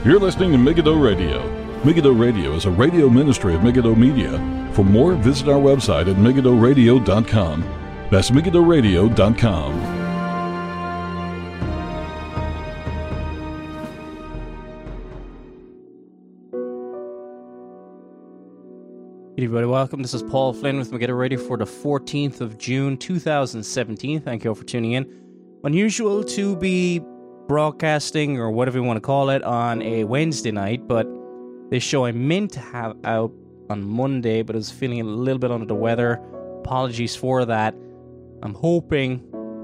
You're listening to Megiddo Radio. Megiddo Radio is a radio ministry of Megiddo Media. For more, visit our website at megiddoradio.com. That's megiddoradio.com. Hey everybody, welcome. This is Paul Flynn with Megiddo Radio for the 14th of June, 2017. Thank you all for tuning in. Unusual to be broadcasting, or whatever you want to call it, on a Wednesday night, but this show I meant to have out on Monday, but I was feeling a little bit under the weather. Apologies for that. I'm hoping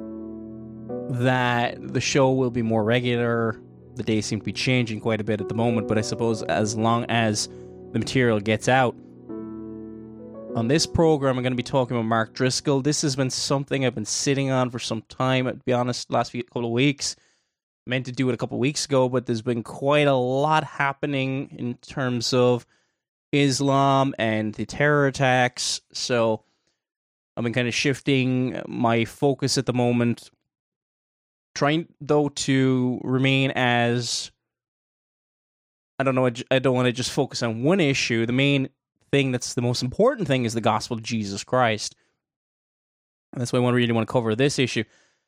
that the show will be more regular. The days seem to be changing quite a bit at the moment, but I suppose as long as the material gets out. On this program, I'm going to be talking about Mark Driscoll. This has been something I've been sitting on for some time, to be honest, last couple of weeks. Meant to do it a couple of weeks ago, but there's been quite a lot happening in terms of Islam and the terror attacks. So I've been kind of shifting my focus at the moment, trying though to remain as, I don't want to just focus on one issue. The main thing that's the most important thing is the gospel of Jesus Christ. And that's why I really want to cover this issue.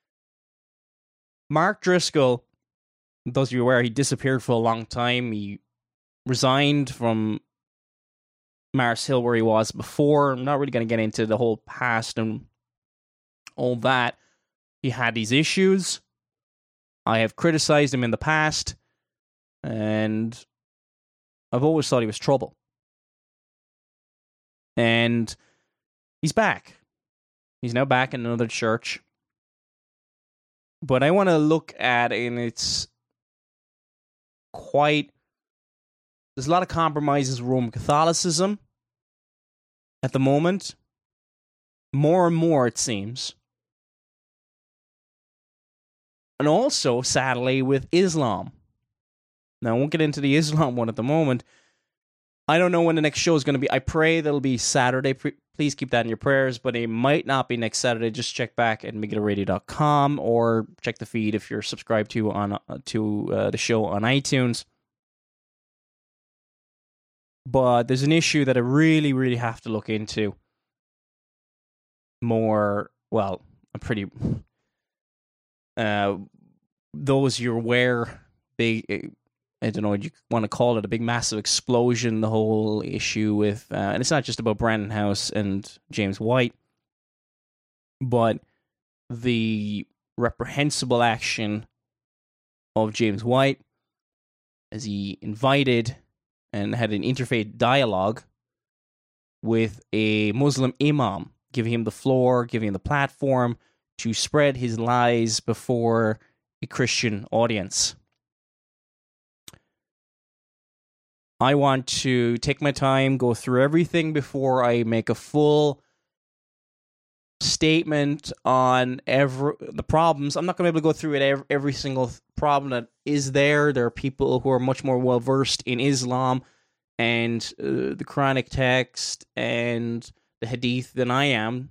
Mark Driscoll, those of you aware, he disappeared for a long time. He resigned from Mars Hill, where he was before. I'm not really going to get into the whole past and all that. He had these issues. I have criticized him in the past, and I've always thought he was trouble. And he's back. He's now back in another church. But I want to look at, and it's there's a lot of compromises with Roman Catholicism at the moment. More and more, it seems. And also, sadly, with Islam. Now, I won't get into the Islam one at the moment. I don't know when the next show is going to be. I pray that'll be Saturday. Please keep that in your prayers, but it might not be next Saturday. Just check back at megiddoradio.com or check the feed if you're subscribed to the show on iTunes. But there's an issue that I really, really have to look into more. Well, I'm pretty. Those you're aware, I don't know what you want to call it, a big massive explosion, the whole issue with, and it's not just about Brandon House and James White, but the reprehensible action of James White as he invited and had an interfaith dialogue with a Muslim imam, giving him the floor, giving him the platform to spread his lies before a Christian audience. I want to take my time, go through everything before I make a full statement on the problems. I'm not going to be able to go through it every single problem that is there. There are people who are much more well-versed in Islam and the Quranic text and the Hadith than I am.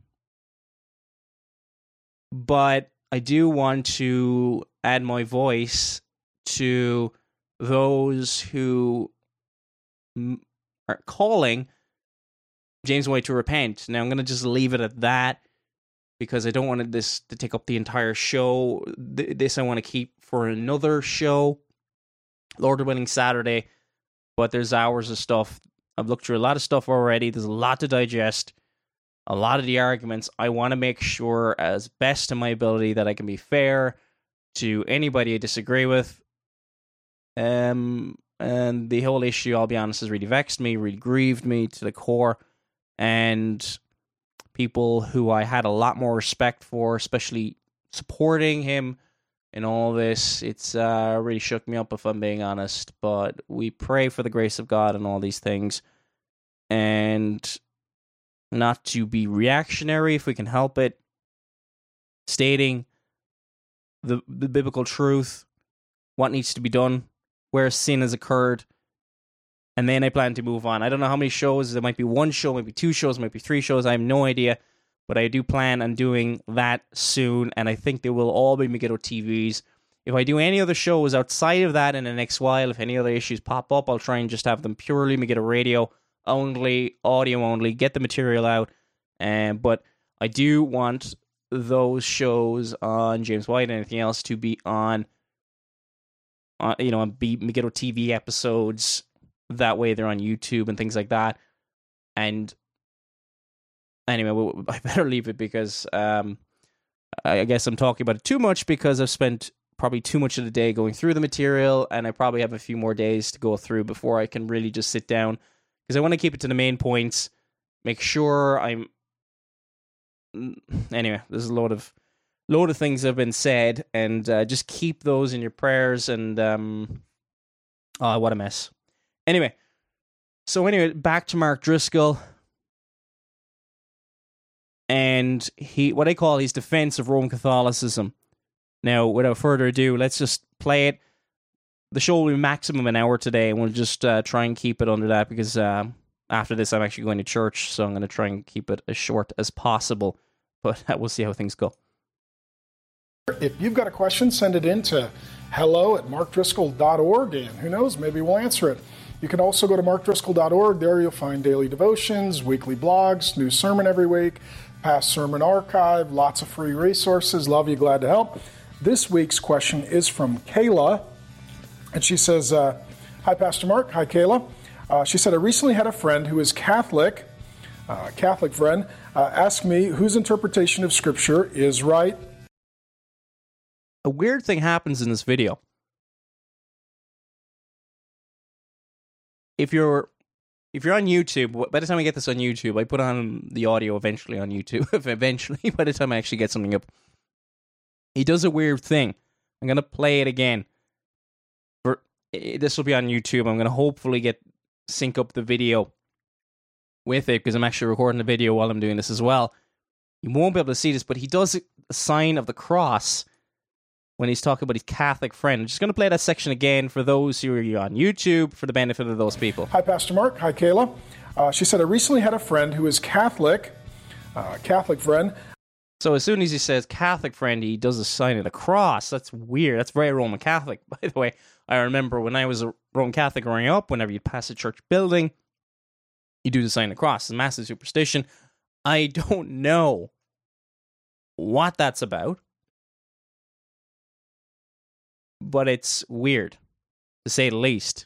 But I do want to add my voice to those who are calling James White to repent. Now, I'm going to just leave it at that because I don't want this to take up the entire show. This I want to keep for another show, Lord willing, Saturday. But there's hours of stuff. I've looked through a lot of stuff already. There's a lot to digest. A lot of the arguments. I want to make sure, as best to my ability, that I can be fair to anybody I disagree with. And the whole issue, I'll be honest, has really vexed me, really grieved me to the core. And people who I had a lot more respect for, especially supporting him in all this, it's really shook me up, if I'm being honest. But we pray for the grace of God and all these things. And not to be reactionary if we can help it. Stating the biblical truth, what needs to be done, where sin has occurred, and then I plan to move on. I don't know how many shows. There might be one show, maybe two shows, might be three shows. I have no idea, but I do plan on doing that soon, and I think they will all be Megiddo TVs. If I do any other shows outside of that in the next while, if any other issues pop up, I'll try and just have them purely Megiddo Radio only, audio only, get the material out. But I do want those shows on James White and anything else to be on be Megiddo TV episodes. That way they're on YouTube and things like that. And anyway, I better leave it because I guess I'm talking about it too much because I've spent probably too much of the day going through the material, and I probably have a few more days to go through before I can really just sit down, because I want to keep it to the main points, make sure anyway, there's a load of things have been said, and just keep those in your prayers, and what a mess. Anyway, back to Mark Driscoll and what I call his defense of Roman Catholicism. Now, without further ado, let's just play it. The show will be maximum an hour today, and we'll just try and keep it under that, because after this I'm actually going to church, so I'm going to try and keep it as short as possible, but we'll see how things go. If you've got a question, send it in to hello@markdriscoll.org, and who knows, maybe we'll answer it. You can also go to markdriscoll.org. There you'll find daily devotions, weekly blogs, new sermon every week, past sermon archive, lots of free resources. Love you, glad to help. This week's question is from Kayla, and she says, hi, Pastor Mark. Hi, Kayla. She said, I recently had a friend who is Catholic friend, ask me whose interpretation of Scripture is right. A weird thing happens in this video. If you're on YouTube, by the time I get this on YouTube, I put on the audio eventually on YouTube. Eventually, by the time I actually get something up. He does a weird thing. I'm going to play it again. This will be on YouTube. I'm going to hopefully sync up the video with it, because I'm actually recording the video while I'm doing this as well. You won't be able to see this, but he does a sign of the cross when he's talking about his Catholic friend. I'm just going to play that section again for those who are on YouTube, for the benefit of those people. Hi, Pastor Mark. Hi, Kayla. She said, I recently had a friend who is Catholic friend. So as soon as he says Catholic friend, he does a sign of the cross. That's weird. That's very Roman Catholic, by the way. I remember when I was a Roman Catholic growing up, whenever you'd pass a church building, you do the sign of the cross. It's a massive superstition. I don't know what that's about, but it's weird, to say the least.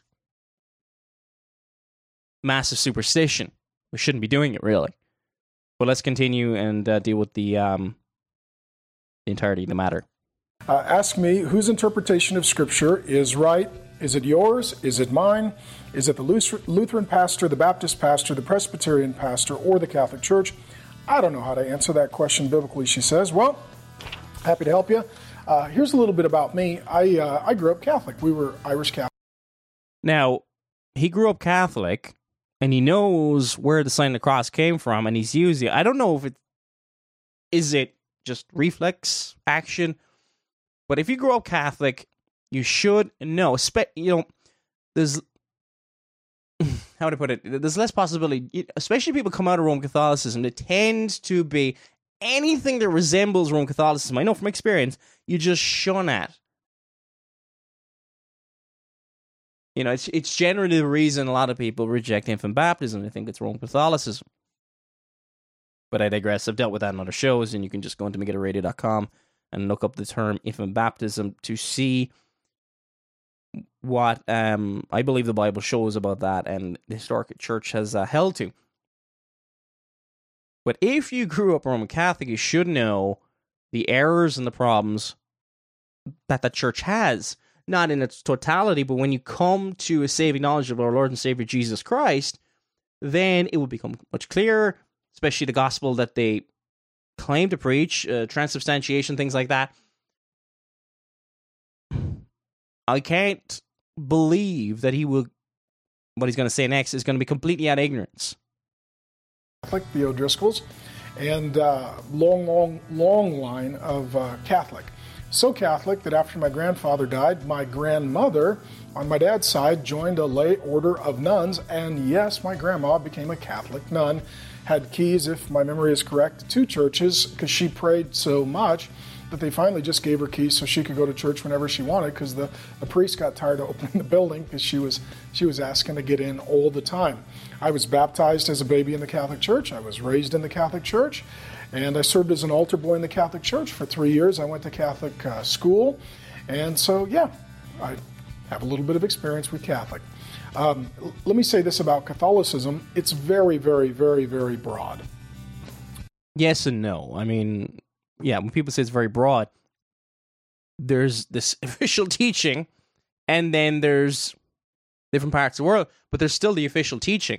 Massive superstition. We shouldn't be doing it, really. But let's continue and deal with the entirety of the matter. Ask me whose interpretation of Scripture is right. Is it yours? Is it mine? Is it the Lutheran pastor, the Baptist pastor, the Presbyterian pastor, or the Catholic Church? I don't know how to answer that question biblically, she says. Well, happy to help you. Here's a little bit about me. I grew up Catholic. We were Irish Catholic. Now, he grew up Catholic, and he knows where the sign of the cross came from, and he's using it. I don't know if is it just reflex action, but if you grow up Catholic, you should know. There's how to put it. There's less possibility, especially people come out of Roman Catholicism. They tend to be anything that resembles Roman Catholicism. I know from experience, you just shun at. It's generally the reason a lot of people reject infant baptism. They think it's Roman Catholicism. But I digress. I've dealt with that in other shows, and you can just go into MegiddoRadio.com and look up the term infant baptism to see what I believe the Bible shows about that and the historic church has held to. But if you grew up Roman Catholic, you should know the errors and the problems that the church has. Not in its totality, but when you come to a saving knowledge of our Lord and Savior Jesus Christ, then it will become much clearer, especially the gospel that they claim to preach, transubstantiation, things like that. I can't believe that what he's going to say next is going to be completely out of ignorance. Catholic, the O'Driscolls, and long line of Catholic. So Catholic that after my grandfather died, my grandmother on my dad's side joined a lay order of nuns, and yes, my grandma became a Catholic nun, had keys, if my memory is correct, to 2 churches because she prayed so much. that they finally just gave her keys so she could go to church whenever she wanted, because the priest got tired of opening the building because she was asking to get in all the time. I was baptized as a baby in the Catholic Church. I was raised in the Catholic Church, and I served as an altar boy in the Catholic Church for 3 years. I went to Catholic school, and so yeah, I have a little bit of experience with Catholic. Let me say this about Catholicism. It's very, very, very, very broad. Yes and no. I mean, yeah, when people say it's very broad, there's this official teaching, and then there's different parts of the world, but there's still the official teaching.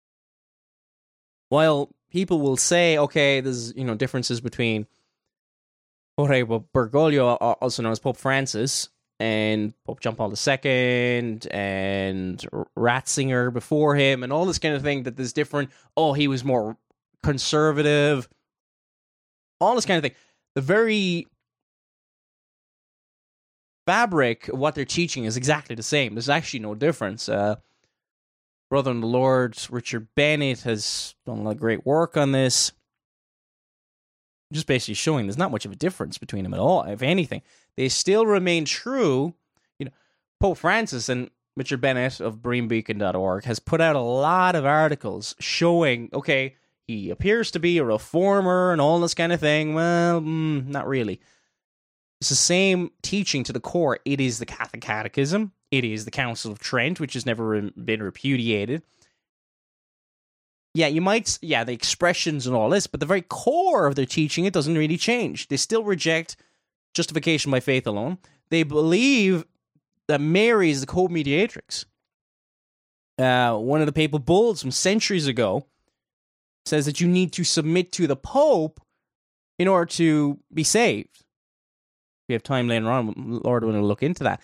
While people will say, okay, there's, differences between Jorge Bergoglio, also known as Pope Francis, and Pope John Paul II, and Ratzinger before him, and all this kind of thing, that there's different, he was more conservative, all this kind of thing. The very fabric of what they're teaching is exactly the same. There's actually no difference. Brother in the Lord, Richard Bennett, has done a lot of great work on this. Just basically showing there's not much of a difference between them at all. If anything, they still remain true. Pope Francis and Richard Bennett of BreamBeacon.org has put out a lot of articles showing, okay, he appears to be a reformer and all this kind of thing. Well, not really. It's the same teaching to the core. It is the Catholic Catechism. It is the Council of Trent, which has never been repudiated. Yeah, the expressions and all this, but the very core of their teaching, it doesn't really change. They still reject justification by faith alone. They believe that Mary is the co-mediatrix. One of the papal bulls from centuries ago says that you need to submit to the Pope in order to be saved. If we have time later on, Lord will look into that.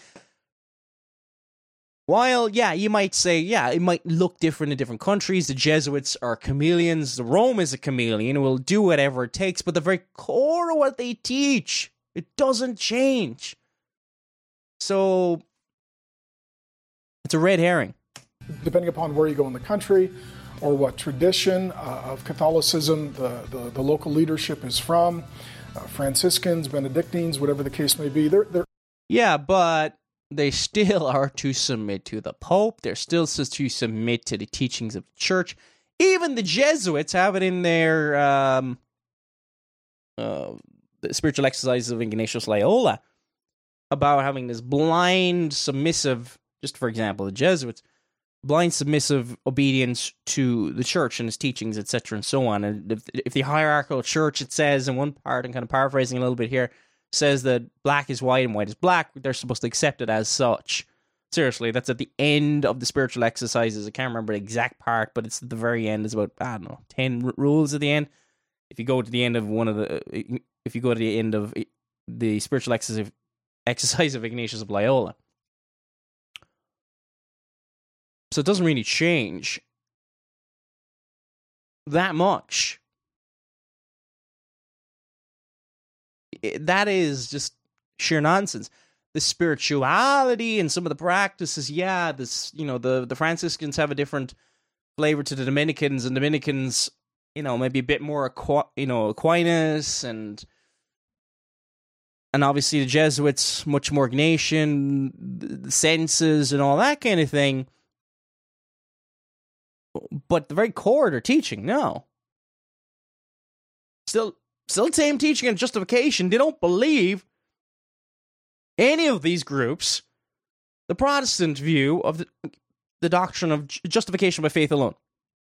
While, you might say, it might look different in different countries. The Jesuits are chameleons. The Rome is a chameleon. It will do whatever it takes. But the very core of what they teach, it doesn't change. So, it's a red herring. Depending upon where you go in the country or what tradition of Catholicism the local leadership is from, Franciscans, Benedictines, whatever the case may be, they're Yeah, but they still are to submit to the Pope. They're still to submit to the teachings of the Church. Even the Jesuits have it in their the spiritual exercises of Ignatius Loyola about having this blind, submissive, just for example, the Jesuits, blind, submissive obedience to the Church and its teachings, etc., and so on. And if the hierarchical Church, it says in one part, and kind of paraphrasing a little bit here, says that black is white and white is black, they're supposed to accept it as such. Seriously, that's at the end of the spiritual exercises. I can't remember the exact part, but it's at the very end. It's about, 10 rules at the end. If you go to the end of the spiritual exercise of Ignatius of Loyola. So it doesn't really change that much. That is just sheer nonsense. The spirituality and some of the practices, the Franciscans have a different flavor to the Dominicans, and Dominicans, maybe a bit more Aquinas, and obviously the Jesuits, much more Ignatian, the senses and all that kind of thing. But the very core of their teaching, no. Still same teaching and justification. They don't believe any of these groups the Protestant view of the doctrine of justification by faith alone.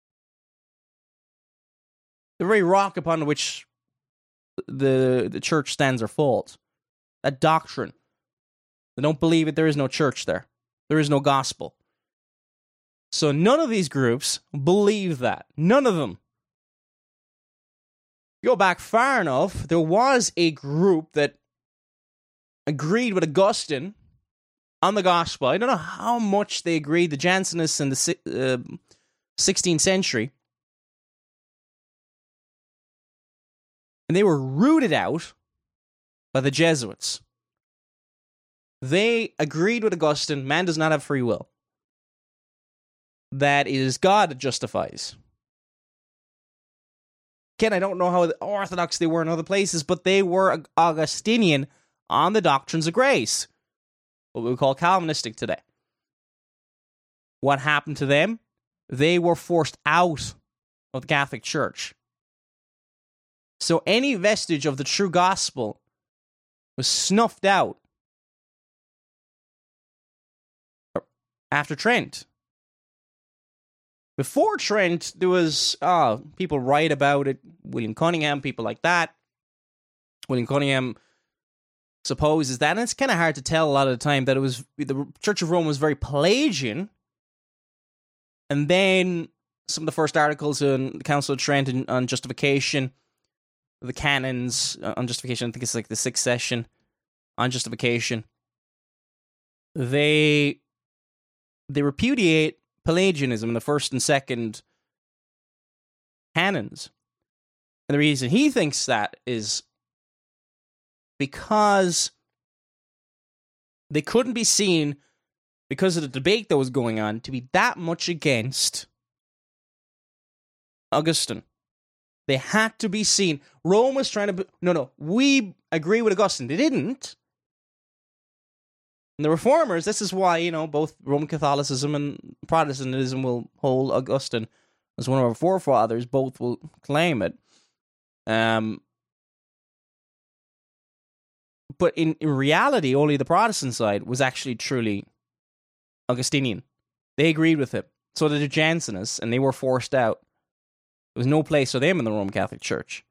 The very rock upon which the church stands or falls. That doctrine. They don't believe it. There is no church there. There is no gospel. So none of these groups believe that. None of them. Go back far enough, there was a group that agreed with Augustine on the gospel. I don't know how much they agreed, the Jansenists in the 16th century. And they were rooted out by the Jesuits. They agreed with Augustine, man does not have free will. That it is God that justifies. Again, I don't know how orthodox they were in other places, but they were Augustinian on the doctrines of grace, what we would call Calvinistic today. What happened to them? They were forced out of the Catholic Church. So any vestige of the true gospel was snuffed out after Trent. Before Trent, there was people write about it. William Cunningham, people like that. William Cunningham supposes that, and it's kind of hard to tell a lot of the time, that it was the Church of Rome was very Pelagian. And then some of the first articles in the Council of Trent on justification, the canons on justification, I think it's like the 6th session on justification, they repudiate Pelagianism in the 1st and 2nd canons. And the reason he thinks that is because they couldn't be seen, because of the debate that was going on, to be that much against Augustine. They had to be seen. Rome was trying to... we agree with Augustine. They didn't. And the Reformers, this is why, both Roman Catholicism and Protestantism will hold Augustine as one of our forefathers. Both will claim it. But in reality, only the Protestant side was actually truly Augustinian. They agreed with him. So did the Jansenists, and they were forced out. There was no place for them in the Roman Catholic Church.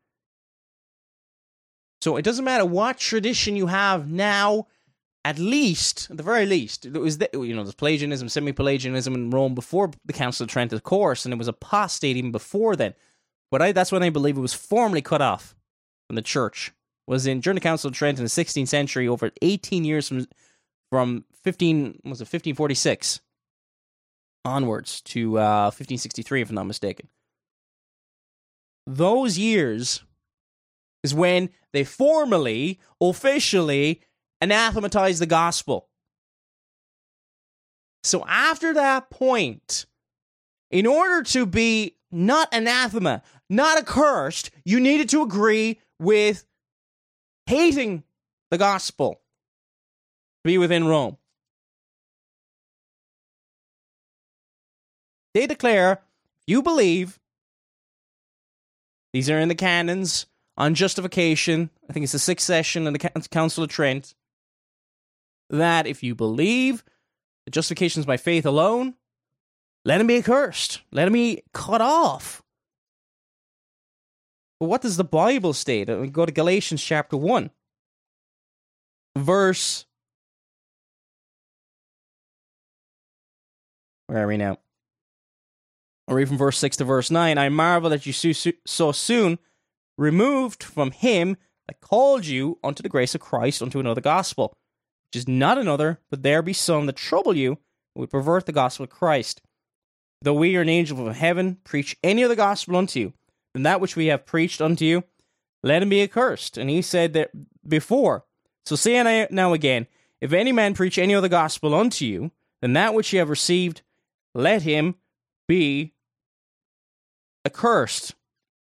So it doesn't matter what tradition you have now, at the very least, it was there's Pelagianism, semi-Pelagianism in Rome before the Council of Trent, of course, and it was apostate even before then. But that's when I believe it was formally cut off from the church. During the Council of Trent in the 16th century, over 18 years from 1546 onwards to 1563, if I'm not mistaken. Those years is when they formally, officially anathematized the gospel. So after that point, in order to be not anathema, not accursed, you needed to agree with hating the gospel to be within Rome. They declare, you believe, these are in the canons on justification, I think it's the 6th session of the Council of Trent, that if you believe that justification is by faith alone, let him be accursed. Let him be cut off. But what does the Bible state? We go to Galatians chapter 1. Verse... Where are we now? I'll read from verse 6 to verse 9. I marvel that you so soon removed from him that called you unto the grace of Christ unto another gospel, which is not another, but there be some that trouble you, and would pervert the gospel of Christ. Though we or an angel from heaven preach any other gospel unto you than that which we have preached unto you, let him be accursed. And he said that before. So say I now again, if any man preach any other gospel unto you than that which ye have received, let him be accursed.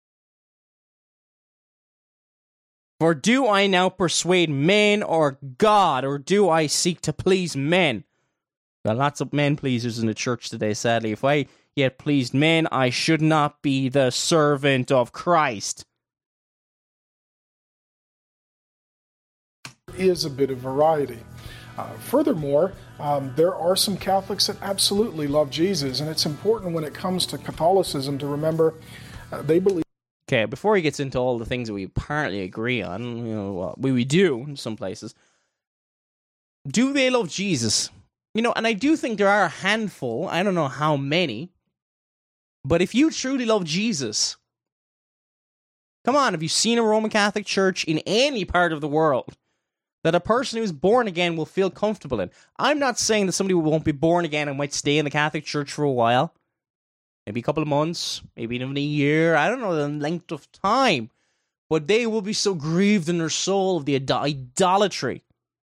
For do I now persuade men or God, or do I seek to please men? Got lots of men pleasers in the church today, sadly. If I yet pleased men, I should not be the servant of Christ. Is a bit of variety. Furthermore, there are some Catholics that absolutely love Jesus, and it's important when it comes to Catholicism to remember they believe. Okay, before he gets into all the things that we apparently agree on, we do in some places, do they love Jesus? And I do think there are a handful, I don't know how many, but if you truly love Jesus, come on, have you seen a Roman Catholic Church in any part of the world that a person who's born again will feel comfortable in? I'm not saying that somebody who won't be born again and might stay in the Catholic Church for a while. Maybe a couple of months, maybe even a year. I don't know the length of time. But they will be so grieved in their soul of the idolatry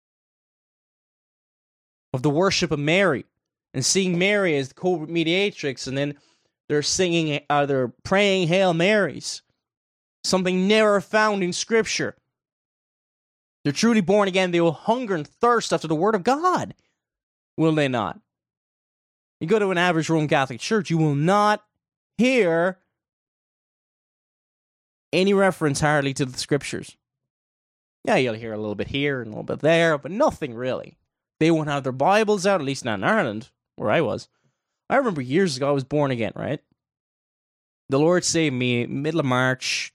of the worship of Mary. And seeing Mary as the co-mediatrix. And then they're singing, they're praying Hail Marys. something never found in Scripture. They're truly born again. They will hunger and thirst after the Word of God. Will they not? You go to an average Roman Catholic church, you will not hear any reference hardly to the Scriptures. Yeah, you'll hear a little bit here and a little bit there, but nothing really. They won't have their Bibles out, at least not in Ireland, where I was. I remember years ago, I was born again, right? The Lord saved me middle of March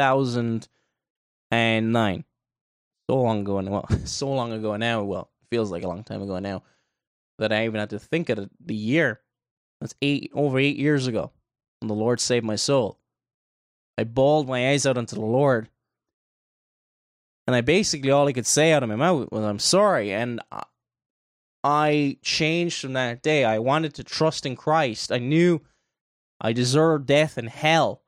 2009. So long ago now, well, it feels like a long time ago now, that I even had to think of the year. That's over 8 years ago, when the Lord saved my soul. I bawled my eyes out unto the Lord, and all I could say out of my mouth was, I'm sorry, and I changed from that day. I wanted to trust in Christ. I knew I deserved death and hell.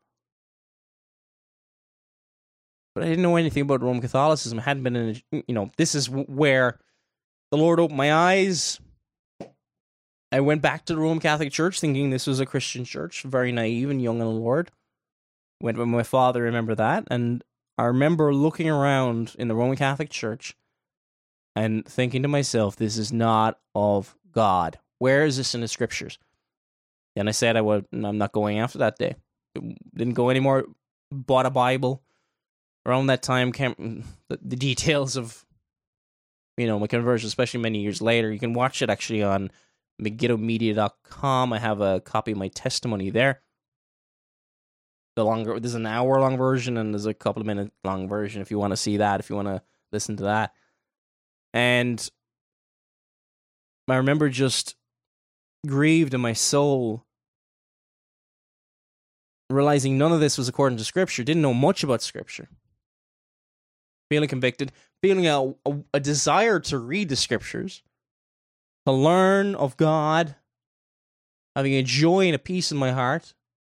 But I didn't know anything about Roman Catholicism. I hadn't been in this is where the Lord opened my eyes. I went back to the Roman Catholic Church thinking this was a Christian church, very naive and young in the Lord. Went with my father, remember that. And I remember looking around in the Roman Catholic Church and thinking to myself, this is not of God. Where is this in the Scriptures? And I said I'm not going after that day. Didn't go anymore. Bought a Bible. Around that time, the details of my conversion, especially many years later, you can watch it actually on MegiddoMedia.com. I have a copy of my testimony there. There's an hour-long version, and there's a couple of minute-long version if you want to see that, if you want to listen to that. And I remember just grieved in my soul, realizing none of this was according to Scripture, didn't know much about Scripture. Feeling convicted, feeling a desire to read the Scriptures, to learn of God, having a joy and a peace in my heart.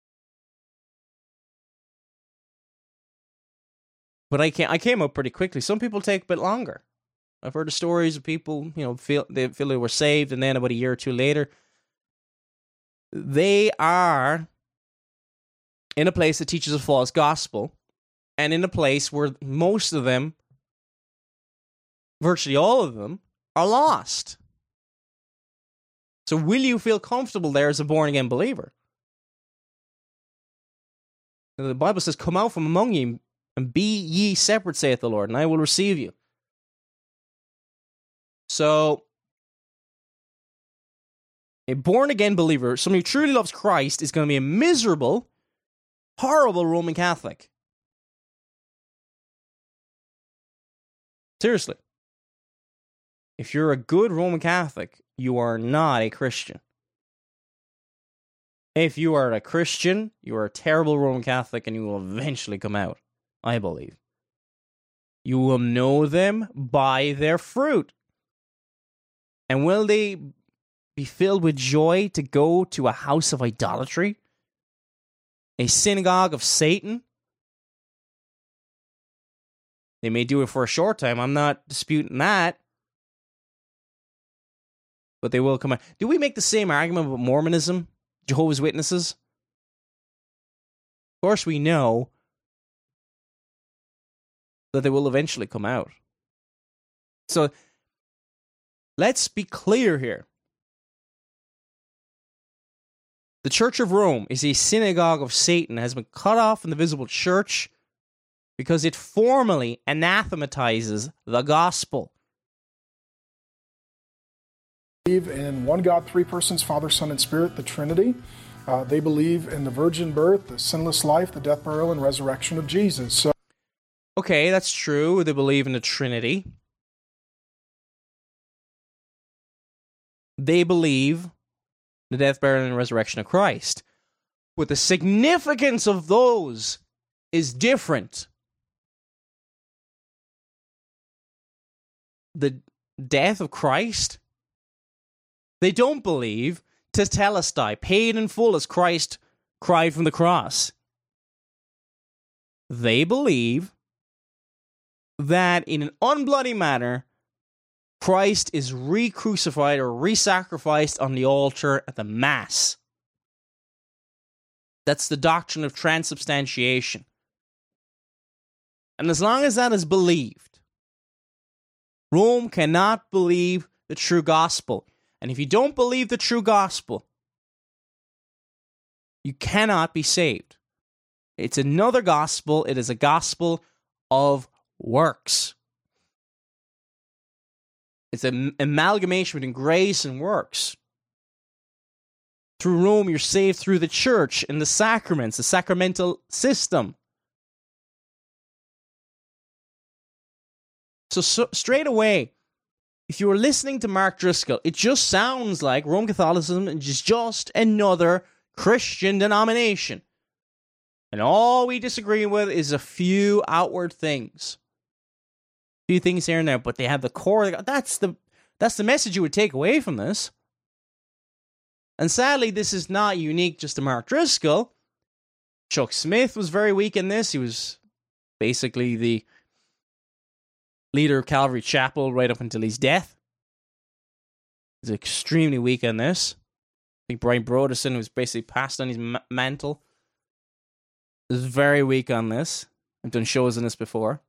But I came up pretty quickly. Some people take a bit longer. I've heard the stories of people, feel they were saved, and then about a year or two later, they are in a place that teaches a false gospel, and in a place where most of them, virtually all of them, are lost. So will you feel comfortable there as a born-again believer? The Bible says, come out from among you, and be ye separate, saith the Lord, and I will receive you. So, a born-again believer, somebody who truly loves Christ, is going to be a miserable, horrible Roman Catholic. Seriously. If you're a good Roman Catholic, you are not a Christian. If you are a Christian, you are a terrible Roman Catholic, and you will eventually come out, I believe. You will know them by their fruit. And will they be filled with joy to go to a house of idolatry? A synagogue of Satan? They may do it for a short time. I'm not disputing that. But they will come out. Do we make the same argument about Mormonism? Jehovah's Witnesses? Of course we know that they will eventually come out. So, let's be clear here. The Church of Rome is a synagogue of Satan, has been cut off from the visible church because it formally anathematizes the gospel. Believe in one God, three persons, Father, Son, and Spirit, the Trinity. They believe in the virgin birth, the sinless life, the death, burial, and resurrection of Jesus. So, okay, that's true. They believe in the Trinity. They believe the death, burial, and resurrection of Christ. But the significance of those is different. The death of Christ, they don't believe tetelestai, paid in full as Christ cried from the cross. They believe that in an unbloody manner, Christ is re-crucified or re-sacrificed on the altar at the Mass. That's the doctrine of transubstantiation. And as long as that is believed, Rome cannot believe the true gospel. And if you don't believe the true gospel, you cannot be saved. It's another gospel. It is a gospel of works. It's an amalgamation between grace and works. Through Rome, you're saved through the church and the sacraments, the sacramental system. So straight away, if you were listening to Mark Driscoll, it just sounds like Roman Catholicism is just another Christian denomination. And all we disagree with is a few outward things. A few things here and there, but they have the core. That's the message you would take away from this. And sadly, this is not unique just to Mark Driscoll. Chuck Smith was very weak in this. He was basically the leader of Calvary Chapel right up until his death. He's extremely weak on this. I think Brian Broderson, who's basically passed on his mantle, is very weak on this. I've done shows on this before.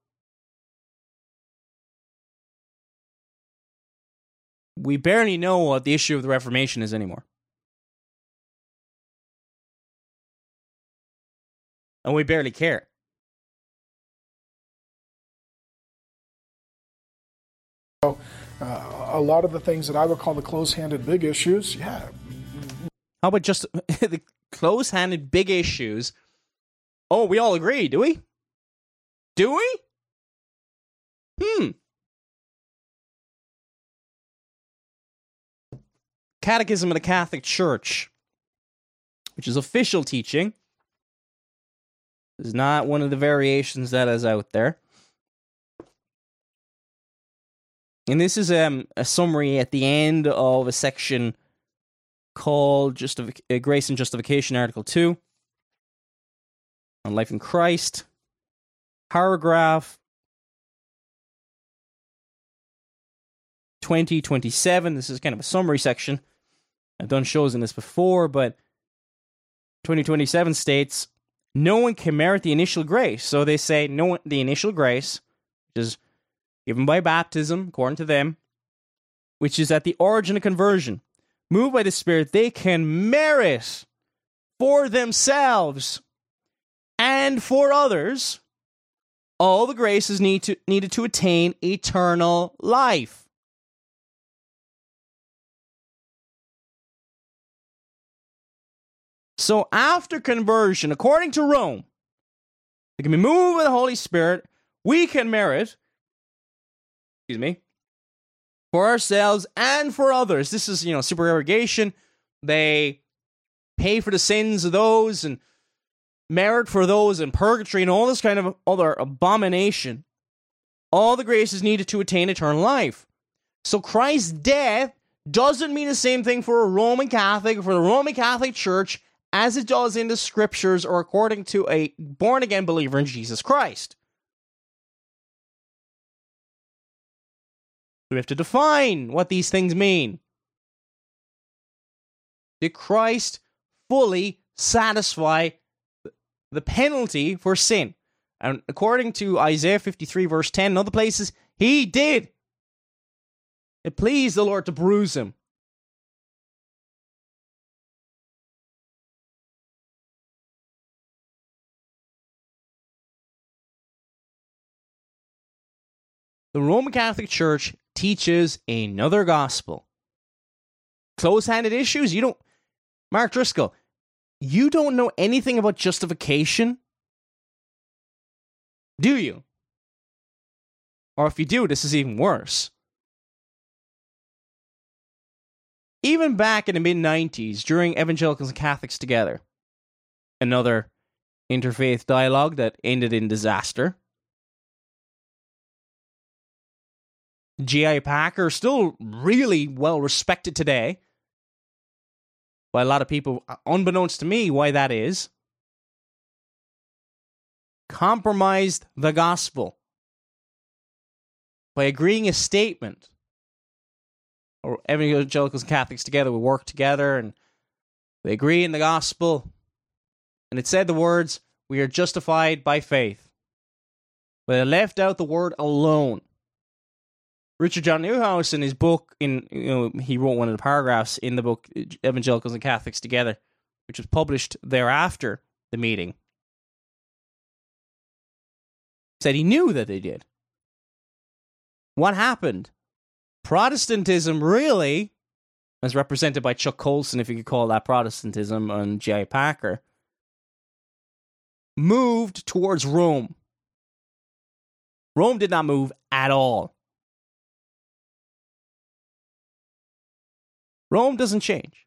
We barely know what the issue of the Reformation is anymore. And we barely care. A lot of the things that I would call the close-handed big issues, yeah. How about just the close-handed big issues? Oh, we all agree, do we? Do we? Catechism of the Catholic Church, which is official teaching. This is not one of the variations that is out there. And this is a summary at the end of a section called Grace and Justification, Article 2, on life in Christ. Paragraph 2027. This is kind of a summary section. I've done shows in this before, but 2027 states, no one can merit the initial grace. So they say the initial grace, which is given by baptism, according to them, which is at the origin of conversion. Moved by the Spirit, they can merit for themselves and for others all the graces needed to attain eternal life. So after conversion, according to Rome, they can be moved by the Holy Spirit. We can merit, for ourselves and for others. This is, supererogation. They pay for the sins of those and merit for those in purgatory and all this kind of other abomination. All the graces needed to attain eternal life. So Christ's death doesn't mean the same thing for a Roman Catholic or for the Roman Catholic Church as it does in the scriptures or according to a born-again believer in Jesus Christ. We have to define what these things mean. Did Christ fully satisfy the penalty for sin? And according to Isaiah 53 verse 10 and other places, he did. It pleased the Lord to bruise him. The Roman Catholic Church teaches another gospel. Close-handed issues? Mark Driscoll, you don't know anything about justification? Do you? Or if you do, this is even worse. Even back in the mid-90s, during Evangelicals and Catholics Together, another interfaith dialogue that ended in disaster, G.I. Packer, still really well respected today by a lot of people, unbeknownst to me why that is, compromised the gospel by agreeing a statement. Or Evangelicals and Catholics Together, we work together and we agree in the gospel. And it said the words, we are justified by faith. but they left out the word alone. Richard John Neuhaus, in his book, he wrote one of the paragraphs in the book Evangelicals and Catholics Together, which was published thereafter the meeting, said he knew that they did. What happened? Protestantism really, as represented by Chuck Colson, if you could call that Protestantism, and J.I. Packer, moved towards Rome. Rome did not move at all. Rome doesn't change.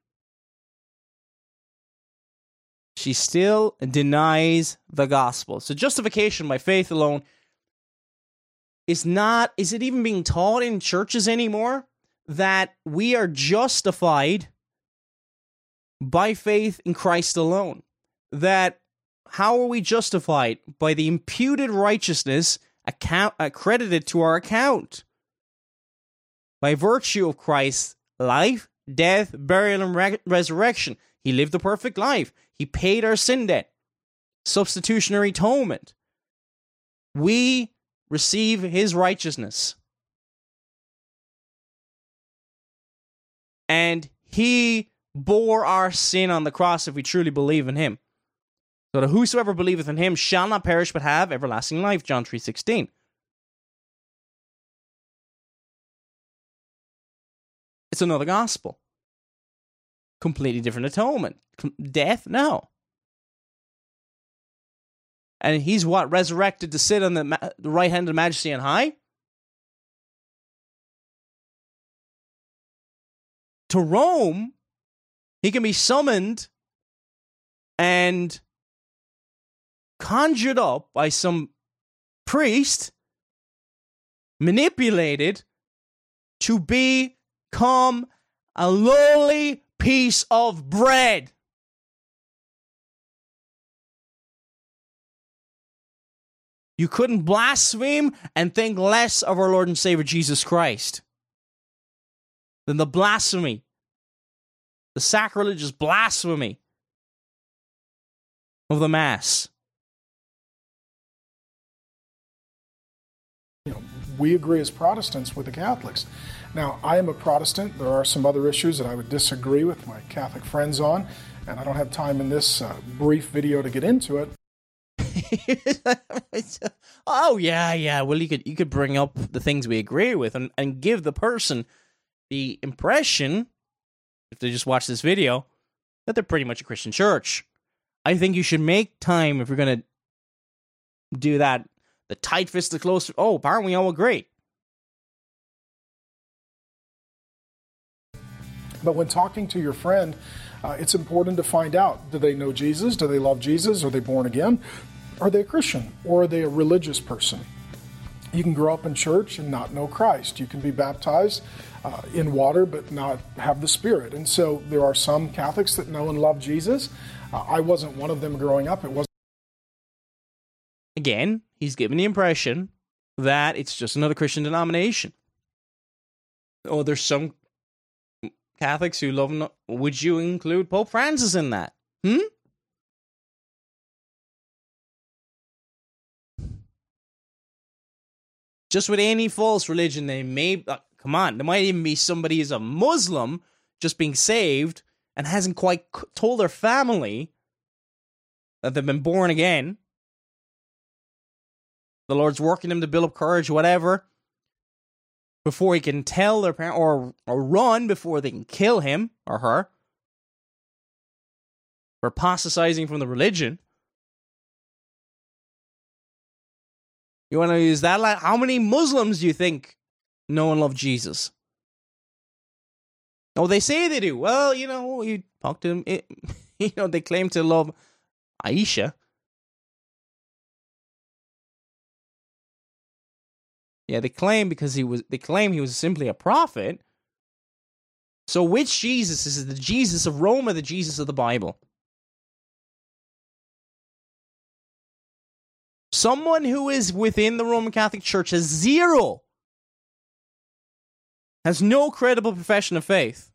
She still denies the gospel. So justification by faith alone is it even being taught in churches anymore? That we are justified by faith in Christ alone. That how are we justified? By the imputed righteousness accredited to our account. By virtue of Christ's life, death, burial, and resurrection. He lived a perfect life. He paid our sin debt. Substitutionary atonement. We receive his righteousness. And he bore our sin on the cross if we truly believe in him. So that whosoever believeth in him shall not perish but have everlasting life. John 3:16. It's another gospel. Completely different atonement. Death? No. And he's what? Resurrected to sit on the right hand of majesty on high? To Rome, he can be summoned and conjured up by some priest, manipulated to become a lowly piece of bread. You couldn't blaspheme and think less of our Lord and Savior Jesus Christ than the blasphemy, the sacrilegious blasphemy of the Mass. We agree as Protestants with the Catholics. Now, I am a Protestant. There are some other issues that I would disagree with my Catholic friends on, and I don't have time in this brief video to get into it. Oh, yeah. Well, you could bring up the things we agree with and give the person the impression, if they just watch this video, that they're pretty much a Christian church. I think you should make time if you're going to do that. The tight fist, the close. Oh, aren't we all agree? But when talking to your friend, it's important to find out, do they know Jesus? Do they love Jesus? Are they born again? Are they a Christian? Or are they a religious person? You can grow up in church and not know Christ. You can be baptized in water but not have the Spirit. And so there are some Catholics that know and love Jesus. I wasn't one of them growing up. It wasn't. Again, he's given the impression that it's just another Christian denomination. Oh, there's some Catholics who love him. Would you include Pope Francis in that? Just with any false religion, they may... come on, there might even be somebody who's a Muslim just being saved and hasn't quite told their family that they've been born again. The Lord's working them to build up courage, whatever, before he can tell their parent, or run before they can kill him or her for apostatizing from the religion. You want to use that line? How many Muslims do you think know and love Jesus? Oh, they say they do. Well, you talk to them. They claim to love Aisha. Yeah, they claim he was simply a prophet. So which Jesus is it, the Jesus of Rome or the Jesus of the Bible? Someone who is within the Roman Catholic Church has no credible profession of faith.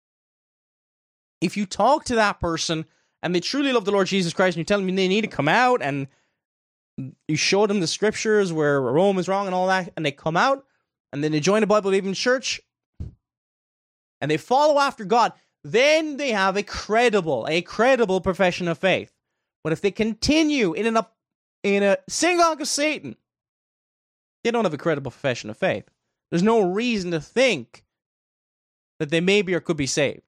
If you talk to that person and they truly love the Lord Jesus Christ and you tell them they need to come out and You show them the scriptures where Rome is wrong and all that, and they come out, and then they join the Bible-believing church, and they follow after God. Then they have a credible profession of faith. But if they continue in a synagogue of Satan, they don't have a credible profession of faith. There's no reason to think that they maybe or could be saved.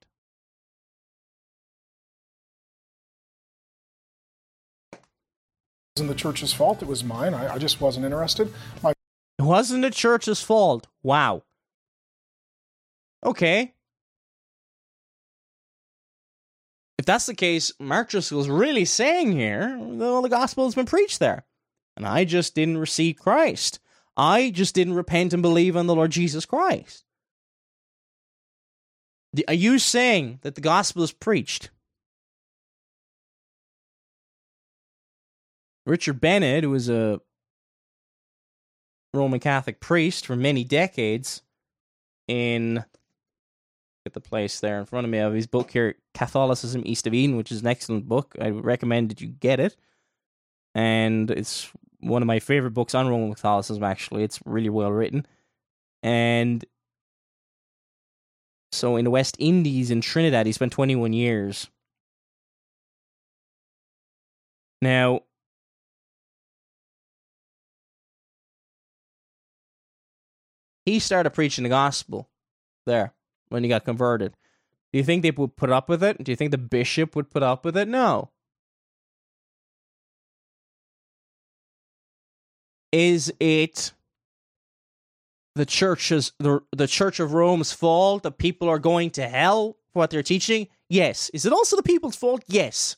It wasn't the church's fault. It was mine. I just wasn't interested. It wasn't the church's fault. Wow. Okay. If that's the case, Mark Driscoll's really saying here, well, the gospel has been preached there. And I just didn't receive Christ. I just didn't repent and believe in the Lord Jesus Christ. Are you saying that the gospel is preached? Richard Bennett, who was a Roman Catholic priest for many decades, get the place there in front of me. I have his book here, Catholicism East of Eden, which is an excellent book. I would recommend that you get it. And it's one of my favorite books on Roman Catholicism, actually. It's really well written. And so in the West Indies, in Trinidad, he spent 21 years. Now, he started preaching the gospel there when he got converted. Do you think they would put up with it? Do you think the bishop would put up with it? No. Is it the Church of Rome's fault that people are going to hell for what they're teaching? Yes. Is it also the people's fault? Yes.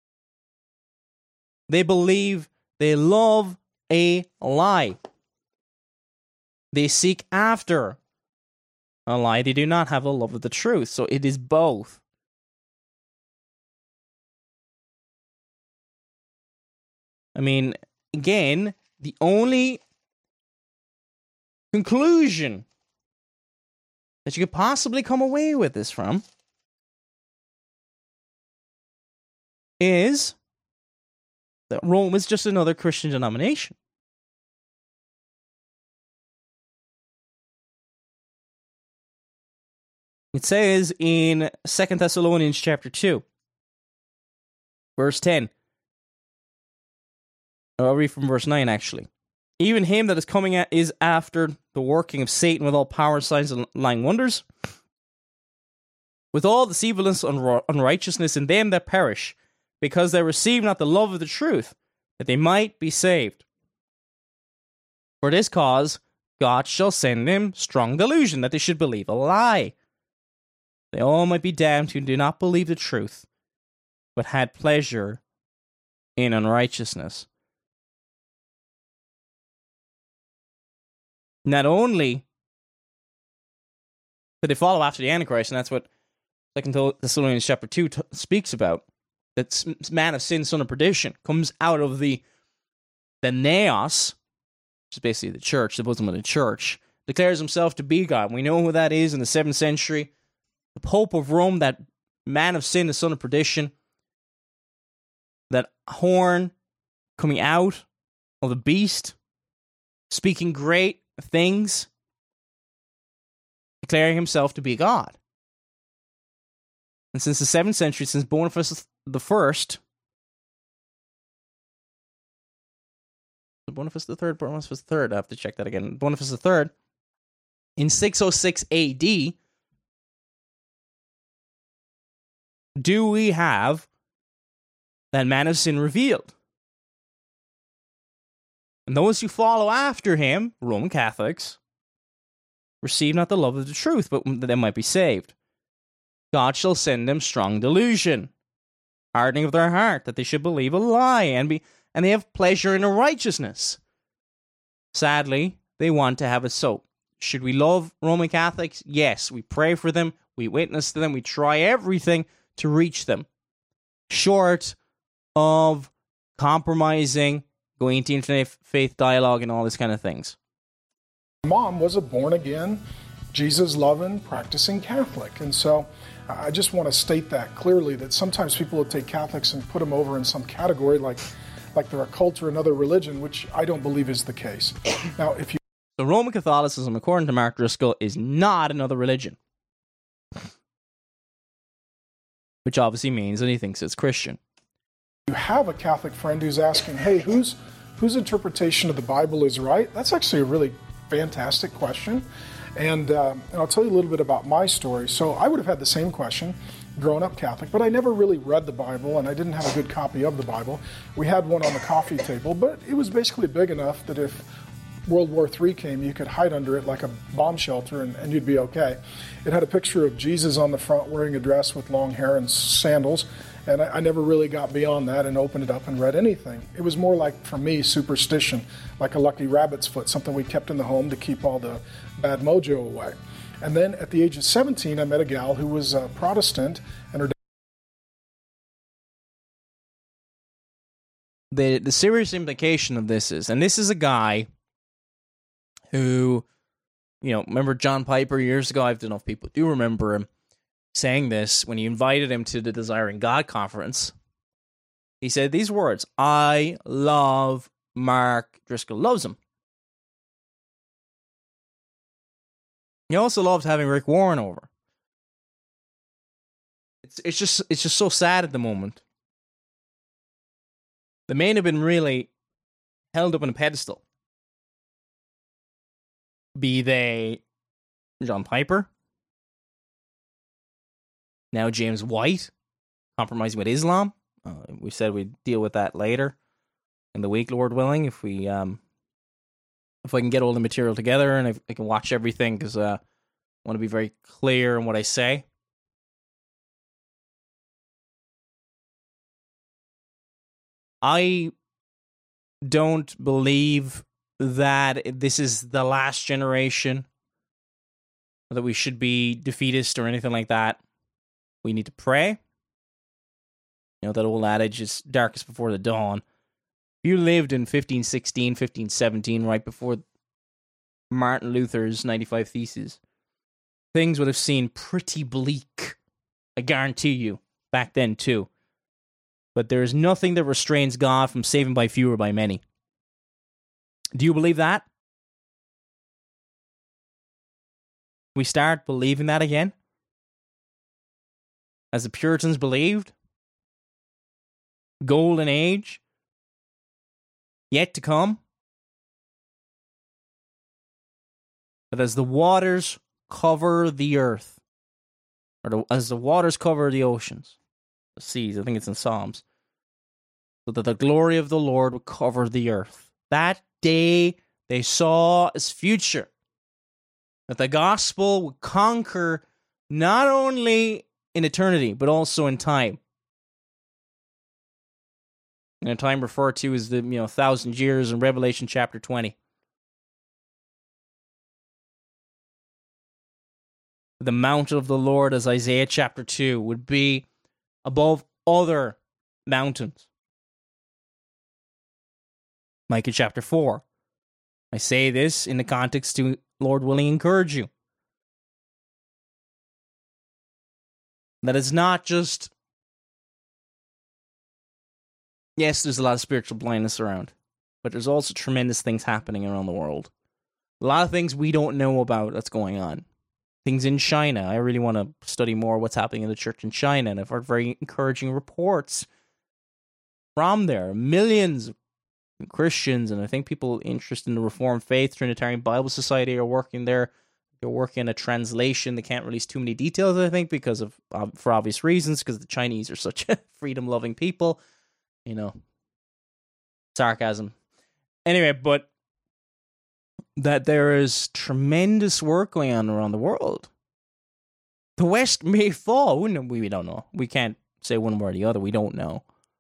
They believe, they love a lie. They seek after a lie. They do not have a love of the truth. So it is both. I mean, again, the only conclusion that you could possibly come away with this from is that Rome is just another Christian denomination. It says in 2 Thessalonians chapter 2, verse 10. I'll read from verse 9, actually. Even him that is coming at is after the working of Satan with all power, signs, and lying wonders, with all deceitfulness and unrighteousness in them that perish, because they receive not the love of the truth, that they might be saved. For this cause, God shall send them strong delusion, that they should believe a lie. They all might be damned who do not believe the truth, but had pleasure in unrighteousness. Not only did they follow after the Antichrist, and that's what 2 Thessalonians chapter 2 speaks about, that man of sin, son of perdition, comes out of the Naos, which is basically the church, the bosom of the church, declares himself to be God. We know who that is in the 7th century. The Pope of Rome, that man of sin, the son of perdition, that horn coming out of the beast, speaking great things, declaring himself to be God. And since the 7th century, since Boniface the First, Boniface the Third, I have to check that again. Boniface the Third, in 606 AD, do we have that man of sin revealed? And those who follow after him, Roman Catholics, receive not the love of the truth, but that they might be saved. God shall send them strong delusion, hardening of their heart, that they should believe a lie, and they have pleasure in righteousness. Sadly, they want to have it so. Should we love Roman Catholics? Yes, we pray for them, we witness to them, we try everything to reach them, short of compromising, going into interfaith dialogue and all these kind of things. Mom was a born-again, Jesus-loving, practicing Catholic. And so I just want to state that clearly, that sometimes people will take Catholics and put them over in some category like like they're a cult or another religion, which I don't believe is the case. Now, if you So Roman Catholicism, according to Mark Driscoll, is not another religion. Which obviously means that he thinks it's Christian. have a Catholic friend who's asking, hey, whose interpretation of the Bible is right? That's actually a really fantastic question. And I'll tell you a little bit about my story. So I would have had the same question growing up Catholic, but I never really read the Bible, and I didn't have a good copy of the Bible. We had one on the coffee table, but it was basically big enough that if World War III came, you could hide under it like a bomb shelter and you'd be okay. It had a picture of Jesus on the front wearing a dress with long hair and sandals, and I never really got beyond that and opened it up and read anything. It was more like, for me, superstition, like a lucky rabbit's foot, something we kept in the home to keep all the bad mojo away. And then at the age of 17, I met a gal who was a Protestant, and her the serious implication of this is, and this is a guy who, you know, remember John Piper years ago? I don't know if people do remember him saying this when he invited him to the Desiring God conference. He said these words, "I love Mark Driscoll." Loves him. He also loved having Rick Warren over. It's just so sad at the moment. The man had been really held up on a pedestal. Be they John Piper, now James White, compromising with Islam. We said we'd deal with that later in the week, Lord willing, if I can get all the material together and I can watch everything, because I want to be very clear in what I say. I don't believe that this is the last generation, that we should be defeatist or anything like that. We need to pray. You know, that old adage is darkest before the dawn. If you lived in 1516, 1517, right before Martin Luther's 95 Theses, things would have seemed pretty bleak. I guarantee you, back then too. But there is nothing that restrains God from saving by few or by many. Do you believe that? We start believing that again? As the Puritans believed? Golden age? Yet to come? But as the waters cover the earth, or as the waters cover the oceans, the seas, I think it's in Psalms, so that the glory of the Lord would cover the earth. That day they saw as future, that the gospel would conquer not only in eternity, but also in time. And a time referred to as the 1,000 years in Revelation chapter 20. The mount of the Lord, as Isaiah chapter 2, would be above other mountains. Micah chapter 4. I say this in the context to, Lord willing, encourage you. That it's not just, yes, there's a lot of spiritual blindness around, but there's also tremendous things happening around the world. A lot of things we don't know about that's going on. Things in China. I really want to study more what's happening in the church in China, and I've heard very encouraging reports from there. Millions of Christians, and I think people interested in the Reformed faith, Trinitarian Bible Society, are working there. They're working on a translation. They can't release too many details, I think, because of for obvious reasons, because the Chinese are such freedom-loving people. Sarcasm. Anyway, but that there is tremendous work going on around the world. The West may fall. We don't know. We can't say one way or the other. We don't know.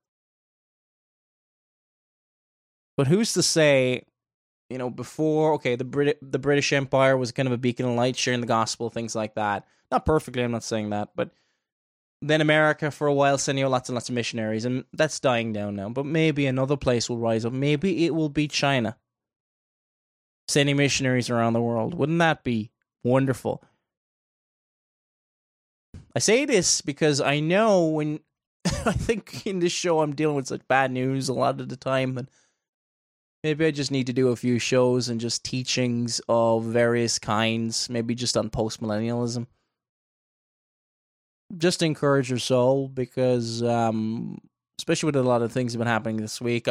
But who's to say, before, okay, the British Empire was kind of a beacon of light, sharing the gospel, things like that. Not perfectly, I'm not saying that, but then America for a while sending out lots and lots of missionaries, and that's dying down now. But maybe another place will rise up. Maybe it will be China, sending missionaries around the world. Wouldn't that be wonderful? I say this because I know when I think in this show I'm dealing with such bad news a lot of the time that maybe I just need to do a few shows and just teachings of various kinds, maybe just on post-millennialism. Just to encourage your soul, because especially with a lot of things that have been happening this week,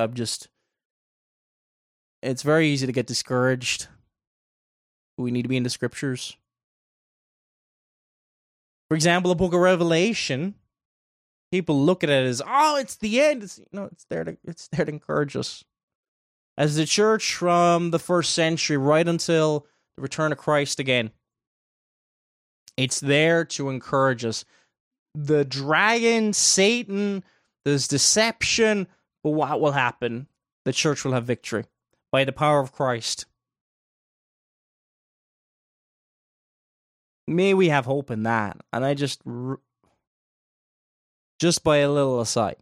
it's very easy to get discouraged. We need to be in the scriptures. For example, the book of Revelation, people look at it as, oh, it's the end. It's there to encourage us. As the church from the first century right until the return of Christ again, it's there to encourage us. The dragon, Satan, there's deception, but what will happen? The church will have victory by the power of Christ. May we have hope in that. And I just by a little aside,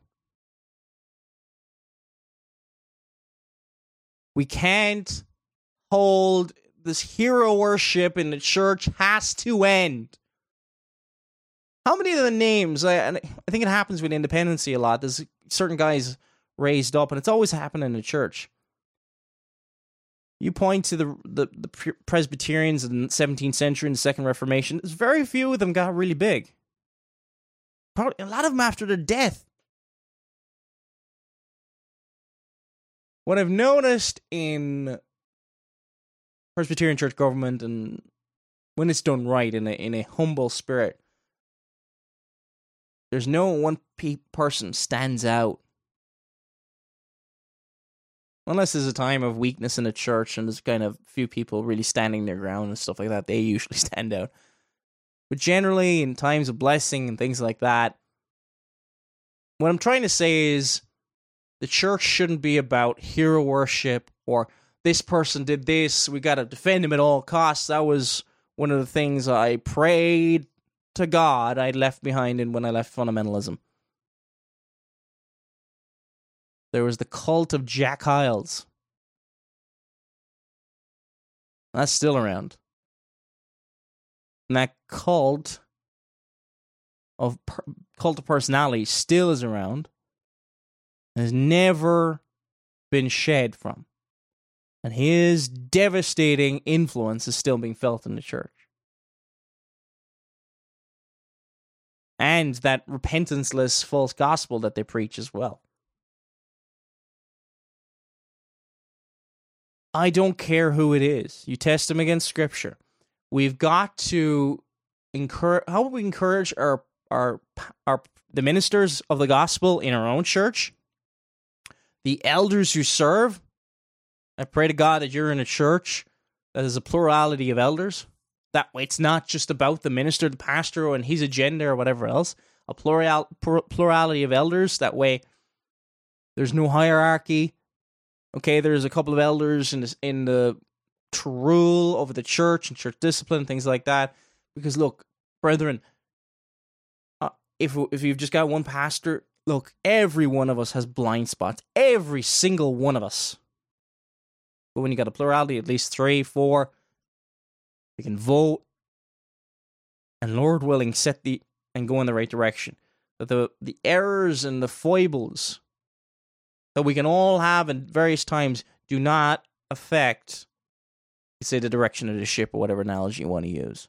we can't hold this hero worship in the church. Has to end. How many of the names, I think it happens with independency a lot, there's certain guys raised up, and it's always happened in the church. You point to the Presbyterians in the 17th century and the Second Reformation, there's very few of them got really big. Probably a lot of them after their death. What I've noticed in Presbyterian church government, and when it's done right in a humble spirit, there's no one person stands out. Unless there's a time of weakness in the church and there's kind of few people really standing their ground and stuff like that, they usually stand out. But generally, in times of blessing and things like that, what I'm trying to say is the church shouldn't be about hero worship or this person did this, we got to defend him at all costs. That was one of the things I prayed to God I'd left behind when I left fundamentalism. There was the cult of Jack Hyles. That's still around. And that cult of personality still is around. And has never been shed from. And his devastating influence is still being felt in the church. And that repentanceless false gospel that they preach as well. I don't care who it is. You test them against Scripture. We've got to encourage. How would we encourage the ministers of the gospel in our own church? The elders who serve. I pray to God that you're in a church that has a plurality of elders. That way, it's not just about the minister, the pastor, and his agenda or whatever else. A plurality of elders. That way, there's no hierarchy. Okay, there's a couple of elders in the to rule over the church and church discipline, things like that. Because look, brethren, if you've just got one pastor, look, every one of us has blind spots. Every single one of us. But when you got a plurality, at least 3, 4. We can vote, and Lord willing, and go in the right direction. That the errors and the foibles that we can all have in various times do not affect, say, the direction of the ship or whatever analogy you want to use.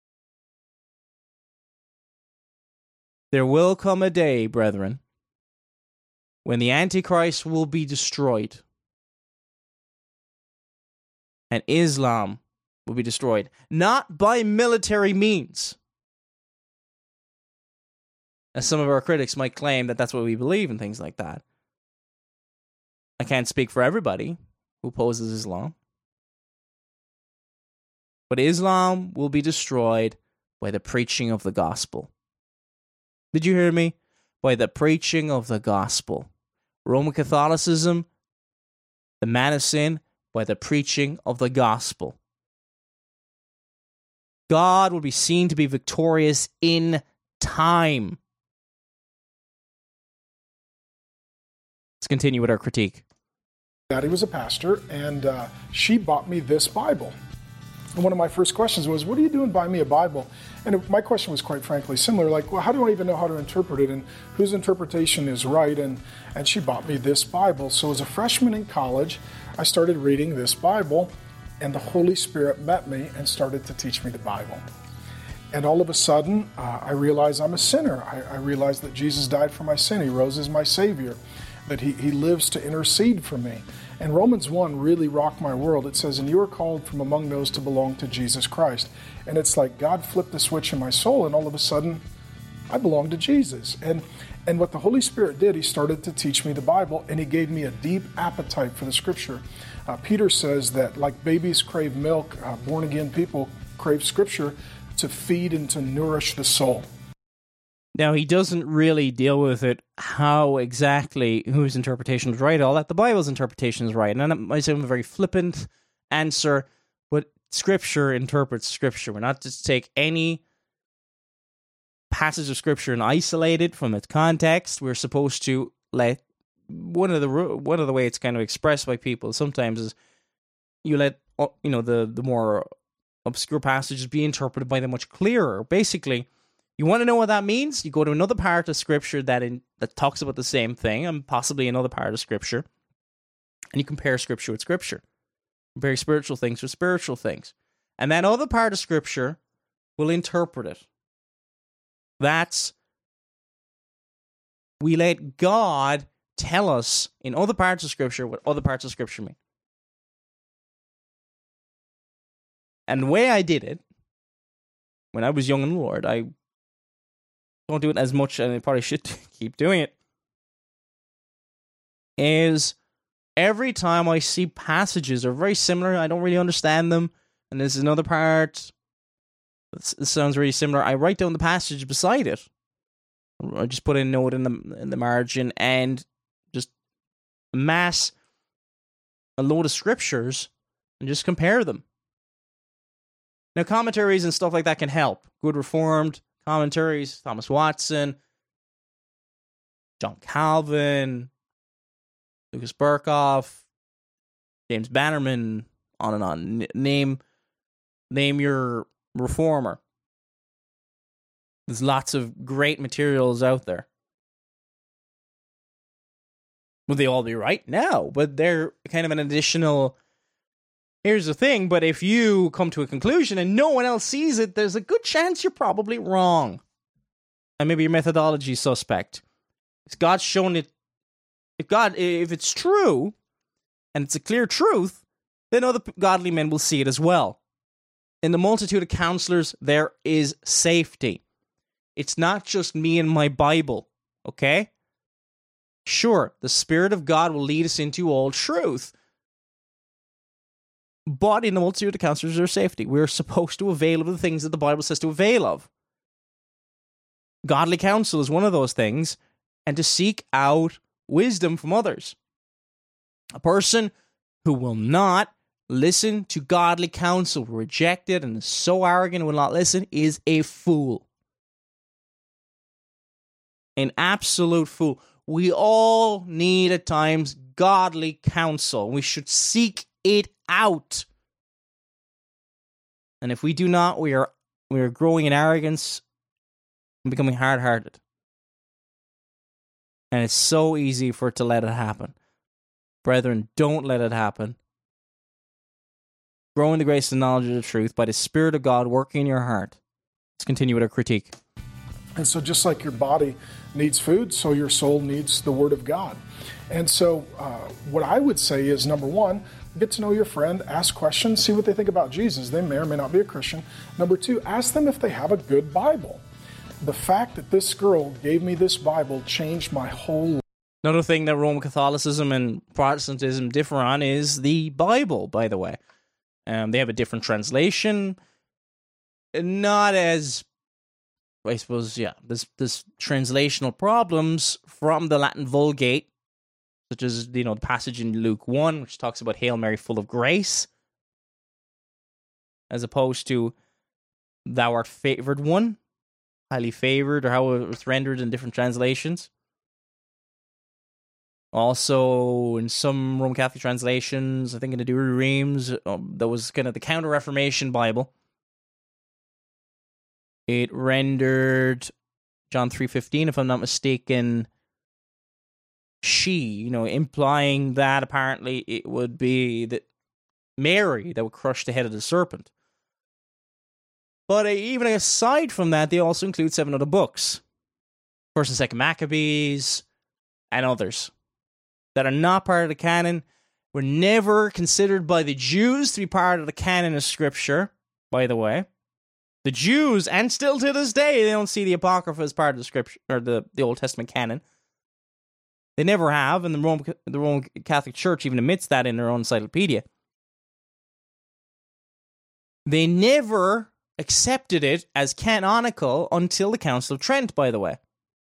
There will come a day, brethren, when the Antichrist will be destroyed, and Islam will be destroyed, not by military means. As some of our critics might claim that that's what we believe and things like that. I can't speak for everybody who opposes Islam. But Islam will be destroyed by the preaching of the gospel. Did you hear me? By the preaching of the gospel. Roman Catholicism, the man of sin, by the preaching of the gospel. God will be seen to be victorious in time. Let's continue with our critique. Daddy was a pastor, and she bought me this Bible. And one of my first questions was, what are you doing buying me a Bible? And my question was quite frankly similar, like, well, how do I even know how to interpret it and whose interpretation is right? And she bought me this Bible. So as a freshman in college, I started reading this Bible, and the Holy Spirit met me and started to teach me the Bible. And all of a sudden, I realized I'm a sinner. I realized that Jesus died for my sin. He rose as my Savior, that He lives to intercede for me. And Romans 1 really rocked my world. It says, and you are called from among those to belong to Jesus Christ. And it's like God flipped the switch in my soul, and all of a sudden, I belong to Jesus. And what the Holy Spirit did, He started to teach me the Bible, and He gave me a deep appetite for the Scripture. Peter says that like babies crave milk, born-again people crave Scripture to feed and to nourish the soul. Now, he doesn't really deal with it, how exactly, whose interpretation is right, all that. The Bible's interpretation is right. And that might seem a very flippant answer, but Scripture interprets Scripture. We're not just take any passage of Scripture and isolate it from its context. We're supposed to let, one of the way it's kind of expressed by people sometimes is you let, the more obscure passages be interpreted by the much clearer. Basically, you want to know what that means? You go to another part of Scripture that talks about the same thing, and possibly another part of Scripture, and you compare Scripture with Scripture. Compare spiritual things with spiritual things. And that other part of Scripture will interpret it. We let God tell us in other parts of Scripture what other parts of Scripture mean. And the way I did it, when I was young in the Lord, I don't do it as much, and I probably should keep doing it, is every time I see passages are very similar, I don't really understand them, and there's another part that sounds really similar, I write down the passage beside it. I just put a note in the margin and just amass a load of scriptures and just compare them. Now, commentaries and stuff like that can help. Good Reformed commentaries, Thomas Watson, John Calvin, Lucas Berkhoff, James Bannerman, on and on. Name your reformer. There's lots of great materials out there. Will they all be right? No, but they're kind of an additional... Here's the thing, but if you come to a conclusion and no one else sees it, there's a good chance you're probably wrong. And maybe your methodology is suspect. If God's shown it, if it's true, and it's a clear truth, then other godly men will see it as well. In the multitude of counselors, there is safety. It's not just me and my Bible, okay? Sure, the Spirit of God will lead us into all truth. But in the multitude of counselors, there's safety. We're supposed to avail of the things that the Bible says to avail of. Godly counsel is one of those things, and to seek out wisdom from others. A person who will not listen to godly counsel, reject it, and is so arrogant and will not listen, is a fool. An absolute fool. We all need at times godly counsel. We should seek it out. And if we do not, we are growing in arrogance and becoming hard-hearted. And it's so easy for it to let it happen. Brethren, don't let it happen. Grow in the grace and knowledge of the truth by the Spirit of God working in your heart. Let's continue with our critique. And so just like your body needs food, so your soul needs the Word of God. And so what I would say is, number one, get to know your friend, ask questions, see what they think about Jesus. They may or may not be a Christian. Number two, ask them if they have a good Bible. The fact that this girl gave me this Bible changed my whole life. Another thing that Roman Catholicism and Protestantism differ on is the Bible, by the way. They have a different translation. Not as, I suppose, there's translational problems from the Latin Vulgate, such as, the passage in Luke 1, which talks about Hail Mary, full of grace, as opposed to Thou art favored one, highly favored, or how it was rendered in different translations. Also, in some Roman Catholic translations, I think in the Douay-Rheims, that was kind of the Counter-Reformation Bible. It rendered John 3:15, if I'm not mistaken, she, implying that apparently it would be that Mary that would crush the head of the serpent. But even aside from that, they also include 7 other books. 1st and 2nd Maccabees, and others that are not part of the canon, were never considered by the Jews to be part of the canon of Scripture, by the way. The Jews, and still to this day, they don't see the Apocrypha as part of the Scripture, or the Old Testament canon. They never have, and the Roman Catholic Church even admits that in their own encyclopedia. They never accepted it as canonical until the Council of Trent, by the way.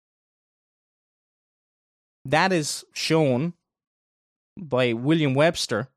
That is shown by William Webster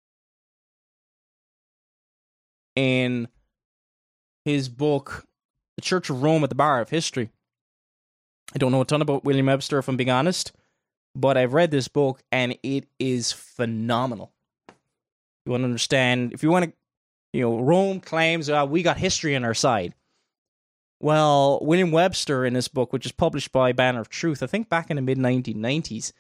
in his book, The Church of Rome at the Bar of History. I don't know a ton about William Webster, if I'm being honest, but I've read this book, and it is phenomenal. You want to understand, if you want to, Rome claims, we got history on our side. Well, William Webster, in this book, which is published by Banner of Truth, I think back in the mid-1990s,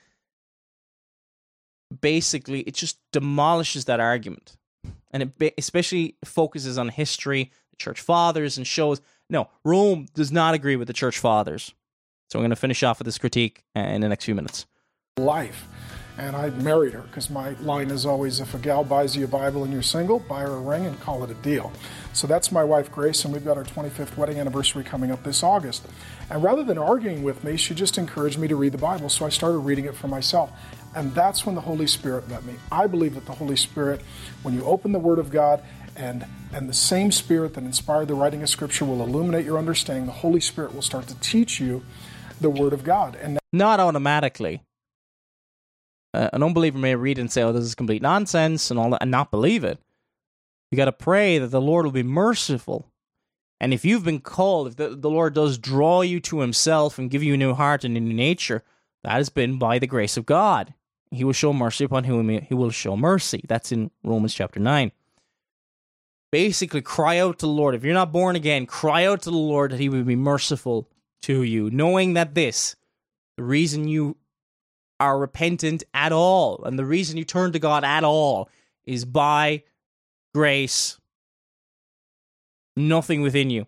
basically, it just demolishes that argument. And it especially focuses on history, the Church Fathers, and shows, no, Rome does not agree with the Church Fathers. So I'm going to finish off with this critique in the next few minutes. Life. And I married her because my line is always, if a gal buys you a Bible and you're single, buy her a ring and call it a deal. So that's my wife, Grace, and we've got our 25th wedding anniversary coming up this August. And rather than arguing with me, she just encouraged me to read the Bible, so I started reading it for myself. And that's when the Holy Spirit met me. I believe that the Holy Spirit, when you open the Word of God, and the same Spirit that inspired the writing of Scripture will illuminate your understanding, the Holy Spirit will start to teach you the Word of God. And not automatically. An unbeliever may read it and say, this is complete nonsense and all that, and not believe it. You got to pray that the Lord will be merciful. And if you've been called, if the Lord does draw you to Himself and give you a new heart and a new nature, that has been by the grace of God. He will show mercy upon whom He will show mercy. That's in Romans chapter 9. Basically, cry out to the Lord. If you're not born again, cry out to the Lord that He will be merciful to you, knowing that the reason you are repentant at all, and the reason you turn to God at all, is by grace. Nothing within you.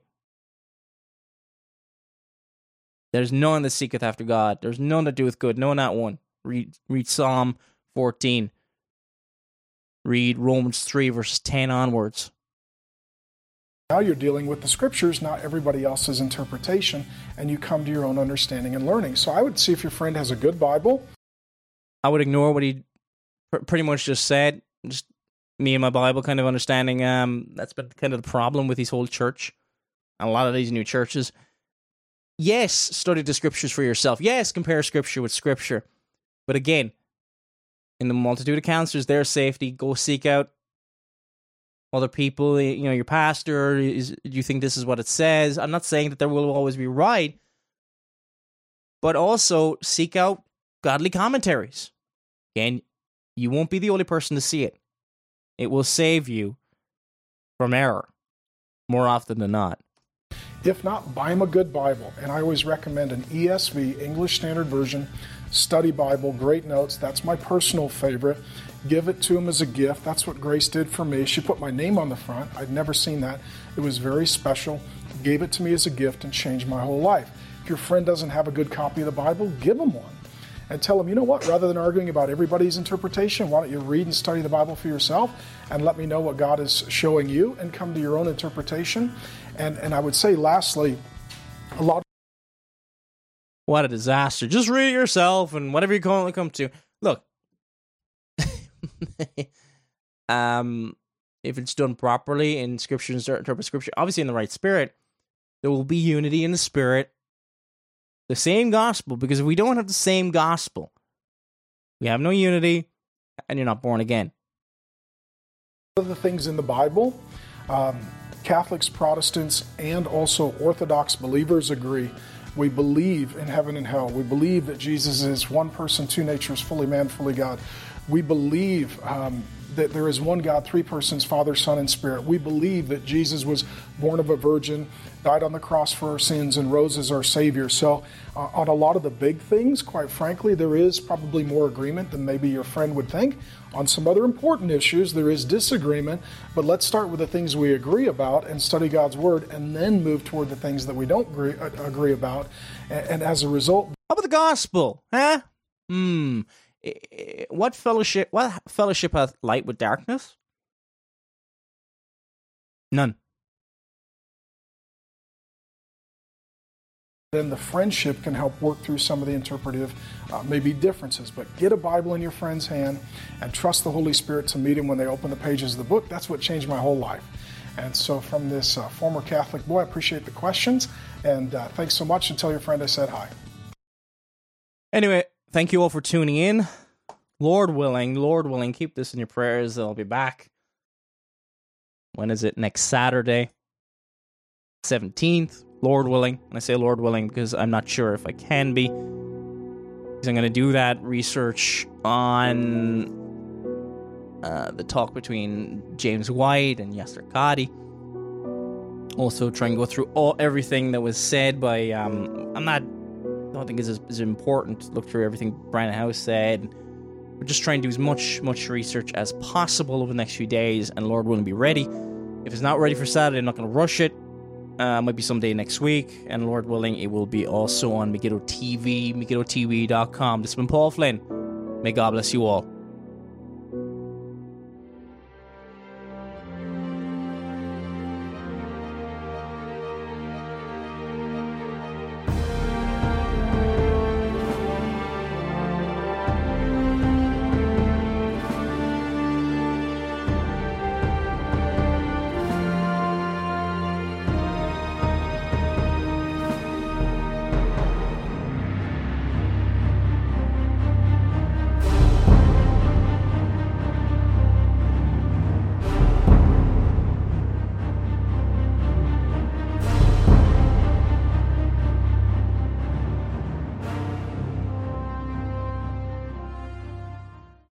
There's none that seeketh after God. There's none that doeth good. No, not one. Read Psalm 14. Read Romans 3, verses 10 onwards. Now you're dealing with the Scriptures, not everybody else's interpretation, and you come to your own understanding and learning. So I would see if your friend has a good Bible. I would ignore what he pretty much just said. Just me and my Bible kind of understanding. That's been kind of the problem with his whole church. And a lot of these new churches. Yes, study the Scriptures for yourself. Yes, compare Scripture with Scripture. But again, in the multitude of counselors, their safety, go seek out other people. Your pastor, do you think this is what it says? I'm not saying that there will always be right. But also seek out godly commentaries. Again, you won't be the only person to see it. It will save you from error more often than not. If not, buy him a good Bible. And I always recommend an ESV, English Standard Version, study Bible, great notes. That's my personal favorite. Give it to him as a gift. That's what Grace did for me. She put my name on the front. I'd never seen that. It was very special. Gave it to me as a gift and changed my whole life. If your friend doesn't have a good copy of the Bible, give him one. And tell them, you know what, rather than arguing about everybody's interpretation, why don't you read and study the Bible for yourself and let me know what God is showing you and come to your own interpretation. And I would say, lastly, what a disaster. Just read it yourself and whatever you come to. Look, if it's done properly in Scripture and interpret Scripture, obviously in the right spirit, there will be unity in the Spirit. The same gospel, because if we don't have the same gospel, we have no unity, and you're not born again. One of the things in the Bible, Catholics, Protestants, and also Orthodox believers agree We believe in heaven and hell. We believe that Jesus is one person, two natures, fully man, fully God. We believe that there is one God, three persons, Father, Son, and Spirit. We believe that Jesus was born of a virgin, died on the cross for our sins, and rose as our Savior. So on a lot of the big things, quite frankly, there is probably more agreement than maybe your friend would think. On some other important issues, there is disagreement, but let's start with the things we agree about and study God's Word, and then move toward the things that we don't agree about. And as a result... How about the gospel, huh? What fellowship hath light with darkness? None. Then the friendship can help work through some of the interpretive maybe differences. But get a Bible in your friend's hand and trust the Holy Spirit to meet him when they open the pages of the book. That's what changed my whole life. And so from this former Catholic boy, I appreciate the questions. And thanks so much. And tell your friend I said hi. Anyway, thank you all for tuning in. Lord willing, keep this in your prayers. I'll be back. When is it? Next Saturday, 17th. Lord willing. And I say Lord willing because I'm not sure if I can be. Because I'm going to do that research on the talk between James White and Yasser Qadhi. Also try and go through everything that was said by... I don't think it's as important to look through everything Brandon House said. We're just trying to do as much research as possible over the next few days, and Lord willing, be ready. If it's not ready for Saturday, I'm not going to rush it. Might be someday next week, and Lord willing, it will be also on Megiddo TV, MegiddoTV.com. This has been Paul Flynn. May God bless you all.